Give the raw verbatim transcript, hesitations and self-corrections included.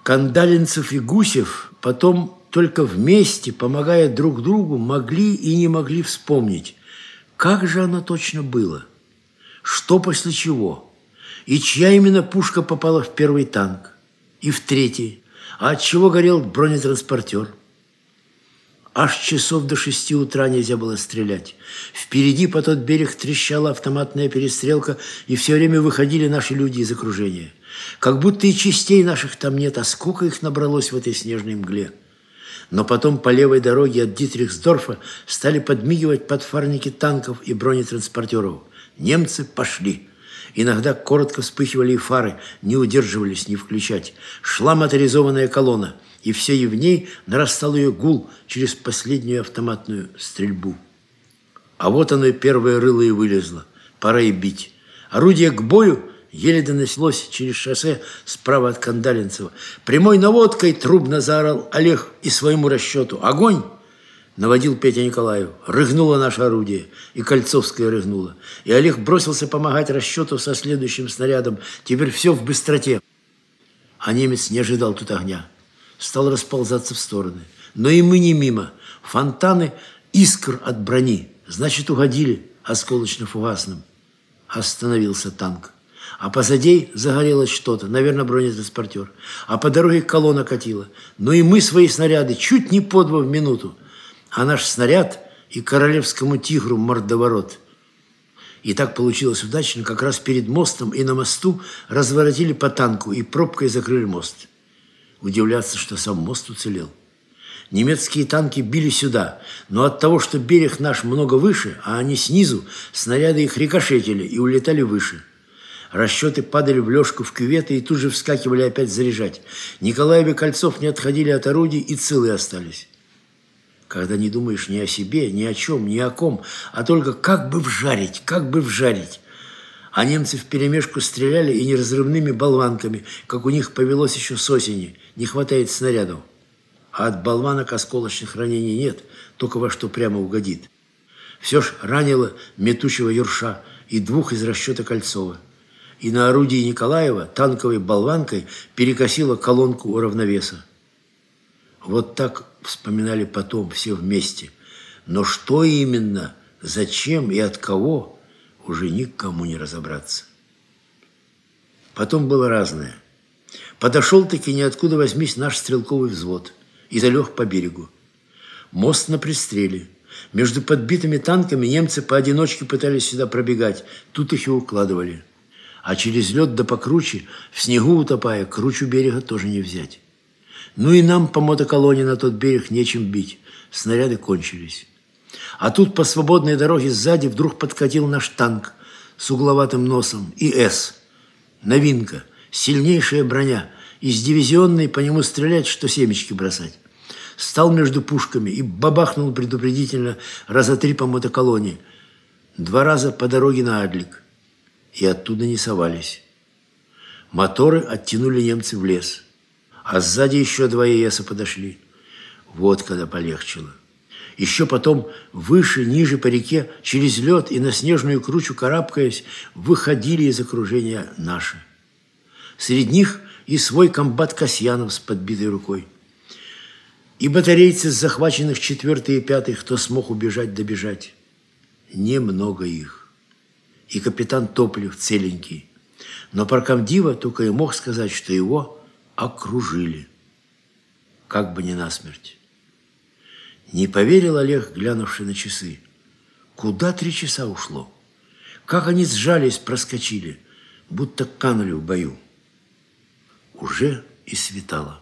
Кандалинцев и Гусев потом только вместе, помогая друг другу, могли и не могли вспомнить, как же оно точно было, что после чего, и чья именно пушка попала в первый танк, и в третий, а от чего горел бронетранспортер. Аж часов до шести утра нельзя было стрелять. Впереди по тот берег трещала автоматная перестрелка, и все время выходили наши люди из окружения. Как будто и частей наших там нет, а сколько их набралось в этой снежной мгле. Но потом по левой дороге от Дитрихсдорфа стали подмигивать подфарники танков и бронетранспортеров. Немцы пошли. Иногда коротко вспыхивали и фары, не удерживались не включать. Шла моторизованная колонна, и все и в ней нарастал ее гул через последнюю автоматную стрельбу. А вот оно и первое рыло и вылезло. Пора и бить. Орудие к бою еле донеслось через шоссе справа от Кандалинцева. Прямой наводкой трубно заорал Олег и своему расчету. «Огонь!» Наводил Петя Николаев. Рыгнуло наше орудие, и Кольцовское рыгнуло. И Олег бросился помогать расчету со следующим снарядом. Теперь все в быстроте. А немец не ожидал тут огня. Стал расползаться в стороны. Но и мы не мимо. Фонтаны искр от брони. Значит, угодили осколочно-фугасным. Остановился танк. А позади загорелось что-то, наверное, бронетранспортер. А по дороге колонна катила. Но и мы свои снаряды чуть не по два в минуту. А наш снаряд и королевскому тигру мордоворот. И так получилось удачно, как раз перед мостом и на мосту разворотили по танку и пробкой закрыли мост. Удивляться, что сам мост уцелел. Немецкие танки били сюда, но от того, что берег наш много выше, а они снизу, снаряды их рикошетили и улетали выше. Расчеты падали в лёжку в кюветы и тут же вскакивали опять заряжать. Николаев и Кольцов не отходили от орудий и целые остались. Когда не думаешь ни о себе, ни о чем, ни о ком, а только как бы вжарить, как бы вжарить. А немцы вперемешку стреляли и неразрывными болванками, как у них повелось еще с осени. Не хватает снарядов. А от болванок осколочных ранений нет, только во что прямо угодит. Все ж ранило метучего Юрша и двух из расчета Кольцова. И на орудии Николаева танковой болванкой перекосило колонку у равновеса. Вот так вспоминали потом все вместе. Но что именно, зачем и от кого, уже никому не разобраться. Потом было разное. Подошел-таки ниоткуда возьмись наш стрелковый взвод и залег по берегу. Мост на пристреле. Между подбитыми танками немцы поодиночке пытались сюда пробегать. Тут их и укладывали. А через лед да покруче, в снегу утопая, кручу берега тоже не взять. Ну и нам по мотоколонне на тот берег нечем бить. Снаряды кончились. А тут по свободной дороге сзади вдруг подкатил наш танк с угловатым носом и С. Новинка, сильнейшая броня. Из дивизионной по нему стрелять, что семечки бросать. Стал между пушками и бабахнул предупредительно раза три по мотоколонне. Два раза по дороге на Адлик. И оттуда не совались. Моторы оттянули немцы в лес. А сзади еще два ЕСа подошли. Вот когда полегчало. Еще потом выше, ниже по реке, через лед и на снежную кручу карабкаясь, выходили из окружения наши. Среди них и свой комбат Касьянов с подбитой рукой. И батарейцы с захваченных четвертый и пятый, кто смог убежать, добежать. Немного их. И капитан Топлев целенький. Но паркомдива только и мог сказать, что его окружили. Как бы не насмерть. Не поверил Олег, глянувший на часы. Куда три часа ушло? Как они сжались, проскочили, будто канули в бою. Уже и светало.